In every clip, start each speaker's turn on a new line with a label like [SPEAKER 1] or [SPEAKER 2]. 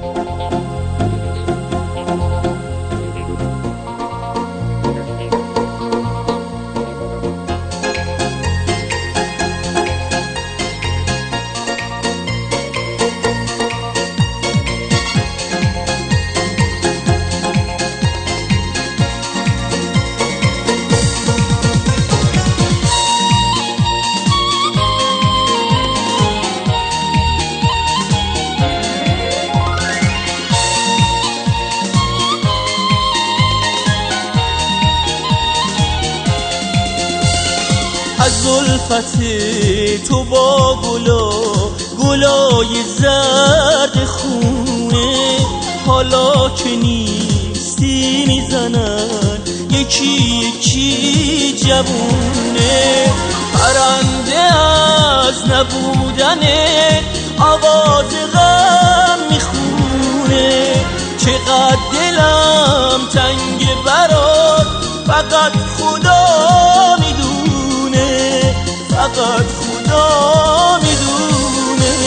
[SPEAKER 1] از زلفت تو با گلای زرد خونه، حالا که نیستی میزنن یکی یکی جوونه. پرنده از نبودن آواز غم میخونه، چقدر دلم تنگ برات فقط خدا میدونه، فقط خدا میدونه.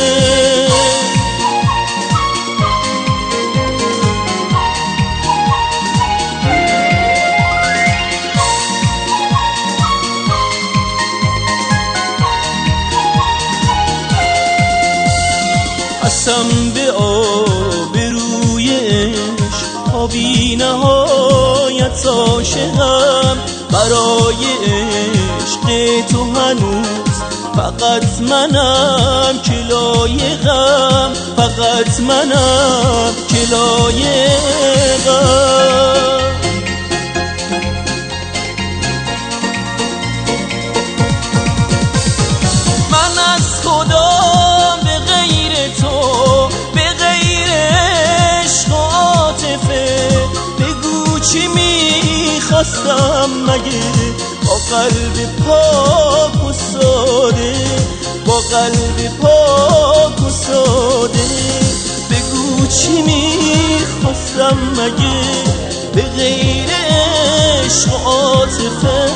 [SPEAKER 1] قسم به آبروی عشق تا بی نهایت عاشقم، برای عشق تو هنوز فقط منم که لایقم، فقط منم که لایقم. من از خدا به غیر تو، به غیر عشق و عاطفه، بگو چی میخواستم مگه با قلب پاک و ساده، با قلب پاک و ساده. بگو چی میخواستم مگه به غیر عشق و عاطفه.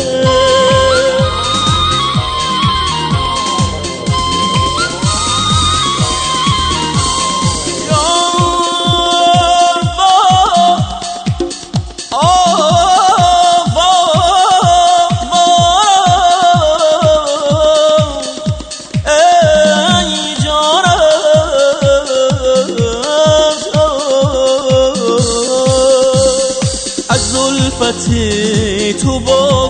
[SPEAKER 1] تو با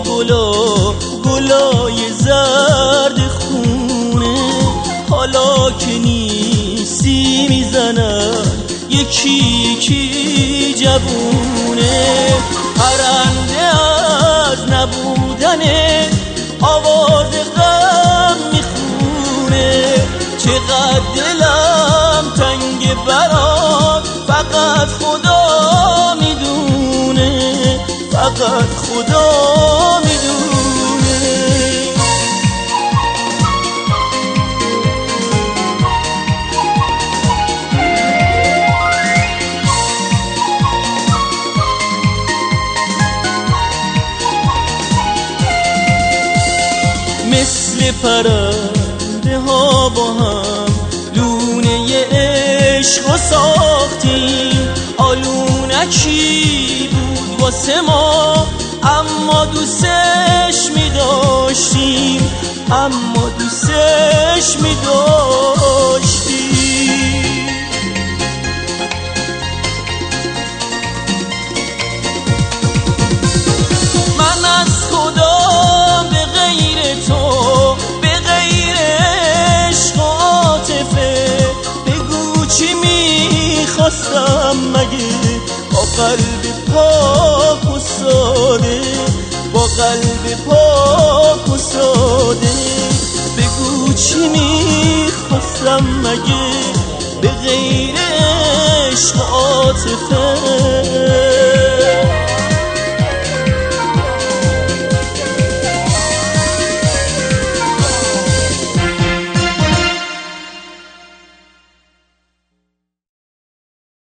[SPEAKER 1] گلای زرد خونه، حالا که نیستی میزنن یکی یکی جوونه. پرنده از نبودن آواز غم میخونه، چقدر دلم تنگ برات فقط خدا میدونه، فقط خدا میدونه. مثل پرنده ها با هم لونه عشق و ساختیم، آلونکی بود واسه ما اما دوستش می‌داشتیم، اما دوستش می‌داشتیم. من از خدا به غیر تو، به غیر عشق و عاطفه، بگو چی می‌خواستم مگه با قلب پاک و ساده، با قلب پاک و ساده. بگو چی میخواستم مگه به غیر عشق و عاطفه.